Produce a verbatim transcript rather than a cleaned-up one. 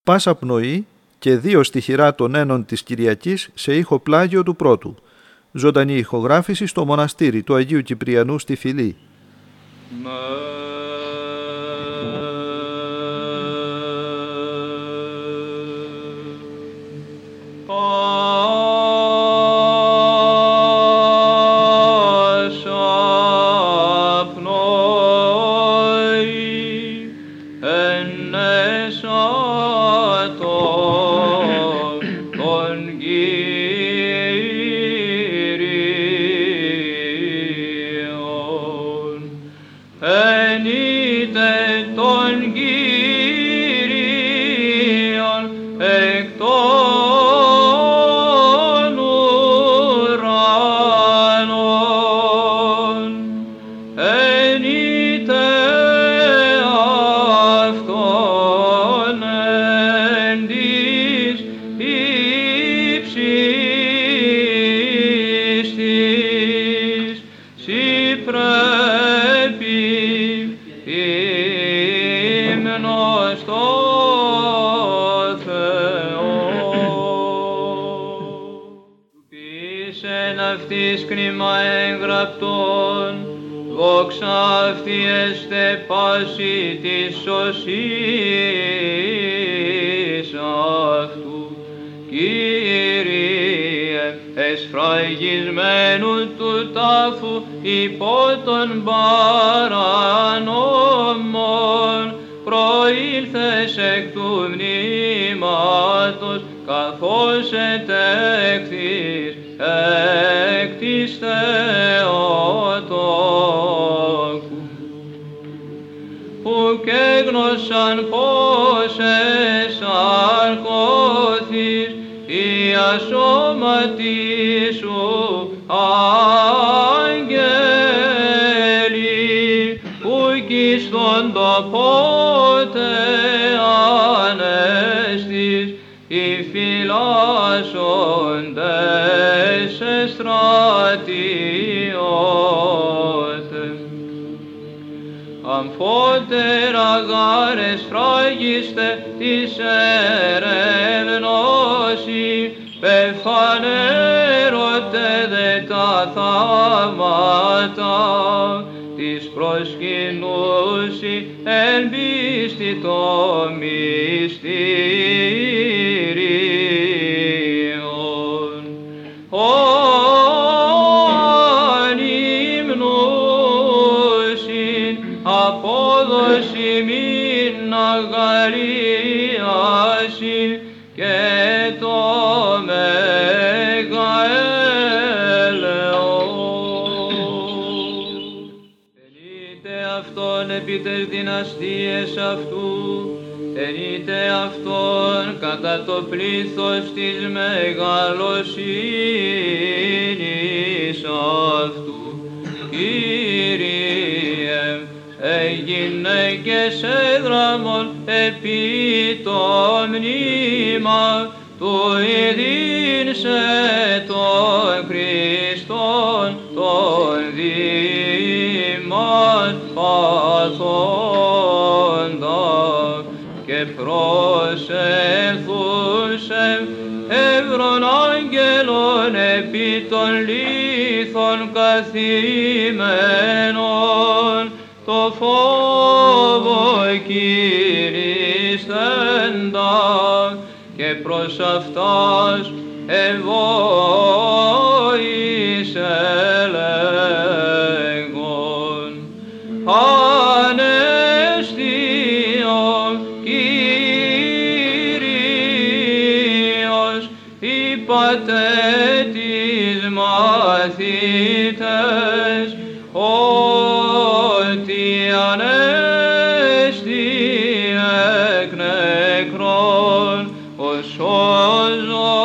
πάσα πνοή και δύο στιχηρά των ένων της Κυριακής σε ήχο πλάγιο του πρώτου. Ζωντανή ηχογράφηση στο μοναστήρι του Αγίου Κυπριανού στη Φυλή. αυτής κρίμα εγγραπτών, δόξα αυτή εστε πάση της σωσής αυτού. Κύριε, εσφραγισμένου του τάφου υπό των παρανόμων, προήλθες εκ του μνήματος, καθώς ετέχθης εκ της Θεοτόκου, που και γνώσαν πως εσαρκώθης η ασώματι σου άγγελοι, που κι στον τοπότε ανέστης οι φυλάσσοντες εστρατιώτες. Αμφότερα γάρ εσφράγιστε της ερευνώσι, πεφανέρωτε δε τα θαύματα της προσκυνούσι εν πίστη το μυστήριον. Ον υμνούσιν απόδοση μην αγαλίασιν και το μέγα έλεος. Ενείτε αυτόν επί τες δυναστείες αυτού, ενείτε αυτόν κατά το πλήθος της μεγαλοσύνης αυτού. Κύριε, έγινε και σε δράμον επί το μνήμα του ειδήν σε τον Χριστόν τον Δήμαν παθόντα, και προσελθούσεν εύρων άγγελων επί των λίθων καθημένων, το φόβο κηρύσσεντα, και προς αυτάς ευόησε λέγον, Ανέστη ο Κύριος, είπατε τις μαθητές, ότι ανέστη εκ νεκρών ο σώζων